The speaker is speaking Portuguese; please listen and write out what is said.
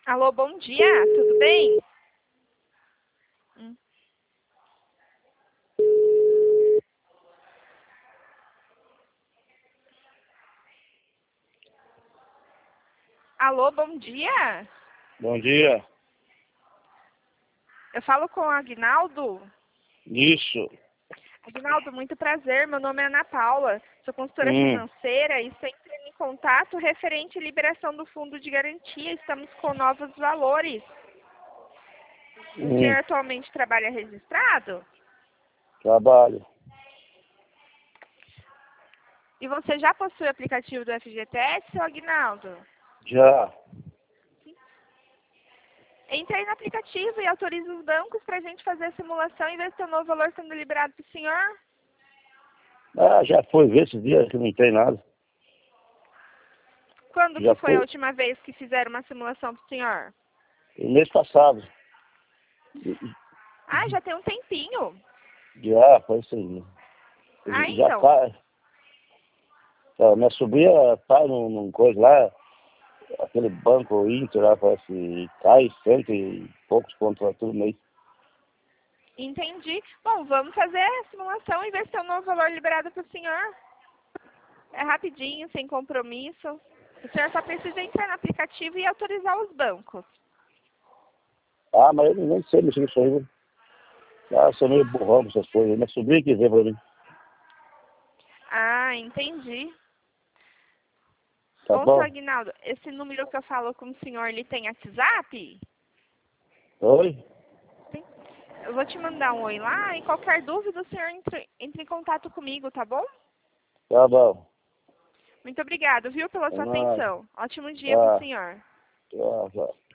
Alô, bom dia, tudo bem? Hum. Alô, bom dia. Bom dia. Eu falo com o Aguinaldo. Isso. Aguinaldo, muito prazer. Meu nome é Ana Paula. Sou consultora Hum. financeira e estou entrando em contato referente à liberação do fundo de garantia. Estamos com novos valores. O senhor atualmente trabalha registrado? Trabalho. E você já possui o aplicativo do FGTS, seu Aguinaldo? Já. Entre aí no aplicativo e autorize os bancos para a gente fazer a simulação e ver se o novo valor sendo liberado para o senhor. Já foi ver esses dias que não tem nada. Quando Já que foi a foi última vez que fizeram uma simulação para o senhor? no mês passado. Ah, já tem um tempinho. Já, foi isso aí. Ah, Já então. tá. Minha sobrinha tá num coisa lá, aquele banco Inter lá, parece, cai cento e poucos pontos lá todo mês. Entendi. Bom, vamos fazer a simulação e ver se tem um novo valor liberado para o senhor. É rapidinho, sem compromisso. O senhor só precisa entrar no aplicativo e autorizar os bancos. Mas eu nem sei mexer nisso aí, viu? Sou meio burrão com essas coisas. Minha sobrinha que vê pra mim. Ah, entendi. Tá Ô, seu bom? Aguinaldo, esse número que eu falo com o senhor, ele tem WhatsApp? Oi? Tem. Eu vou te mandar um oi lá e qualquer dúvida o senhor entre em contato comigo, tá bom? Tá bom. Muito obrigado, viu, pela É sua nóis. atenção. Ótimo dia para o Tá. senhor. Tá, tá.